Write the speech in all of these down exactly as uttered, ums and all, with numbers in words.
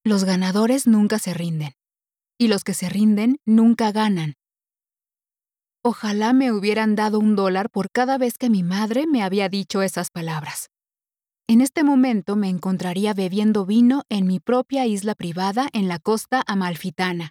Los ganadores nunca se rinden, y los que se rinden nunca ganan. Ojalá me hubieran dado un dólar por cada vez que mi madre me había dicho esas palabras. En este momento me encontraría bebiendo vino en mi propia isla privada en la costa amalfitana.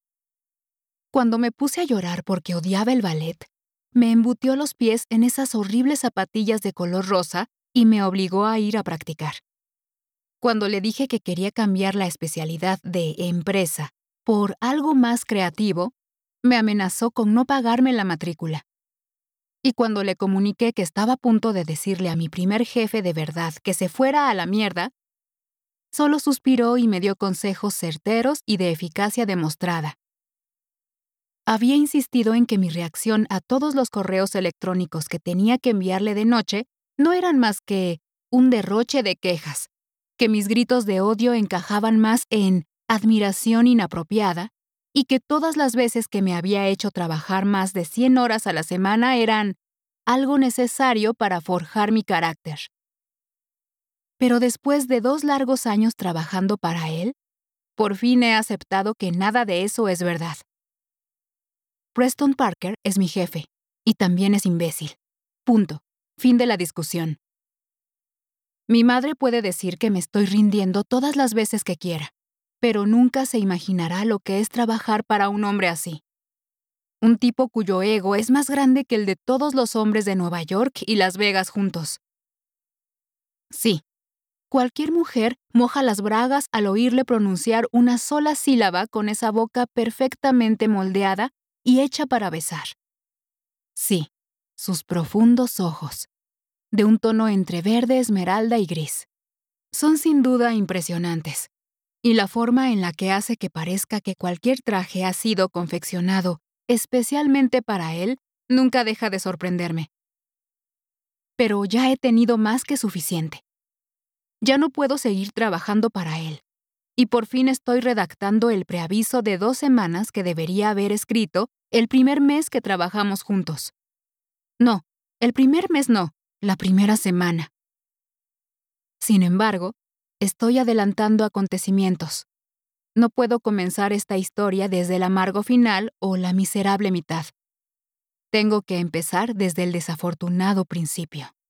Cuando me puse a llorar porque odiaba el ballet, me embutió los pies en esas horribles zapatillas de color rosa y me obligó a ir a practicar. Cuando le dije que quería cambiar la especialidad de empresa por algo más creativo, me amenazó con no pagarme la matrícula. Y cuando le comuniqué que estaba a punto de decirle a mi primer jefe de verdad que se fuera a la mierda, solo suspiró y me dio consejos certeros y de eficacia demostrada. Había insistido en que mi reacción a todos los correos electrónicos que tenía que enviarle de noche no eran más que un derroche de quejas, que mis gritos de odio encajaban más en admiración inapropiada y que todas las veces que me había hecho trabajar más de cien horas a la semana eran algo necesario para forjar mi carácter. Pero después de dos largos años trabajando para él, por fin he aceptado que nada de eso es verdad. Preston Parker es mi jefe, y también es imbécil. Punto. Fin de la discusión. Mi madre puede decir que me estoy rindiendo todas las veces que quiera, pero nunca se imaginará lo que es trabajar para un hombre así. Un tipo cuyo ego es más grande que el de todos los hombres de Nueva York y Las Vegas juntos. Sí, cualquier mujer moja las bragas al oírle pronunciar una sola sílaba con esa boca perfectamente moldeada y hecha para besar. Sí, sus profundos ojos, de un tono entre verde, esmeralda y gris. Son sin duda impresionantes, y la forma en la que hace que parezca que cualquier traje ha sido confeccionado especialmente para él nunca deja de sorprenderme. Pero ya he tenido más que suficiente. Ya no puedo seguir trabajando para él, y por fin estoy redactando el preaviso de dos semanas que debería haber escrito el primer mes que trabajamos juntos. No, el primer mes no, la primera semana. Sin embargo, estoy adelantando acontecimientos. No puedo comenzar esta historia desde el amargo final o la miserable mitad. Tengo que empezar desde el desafortunado principio.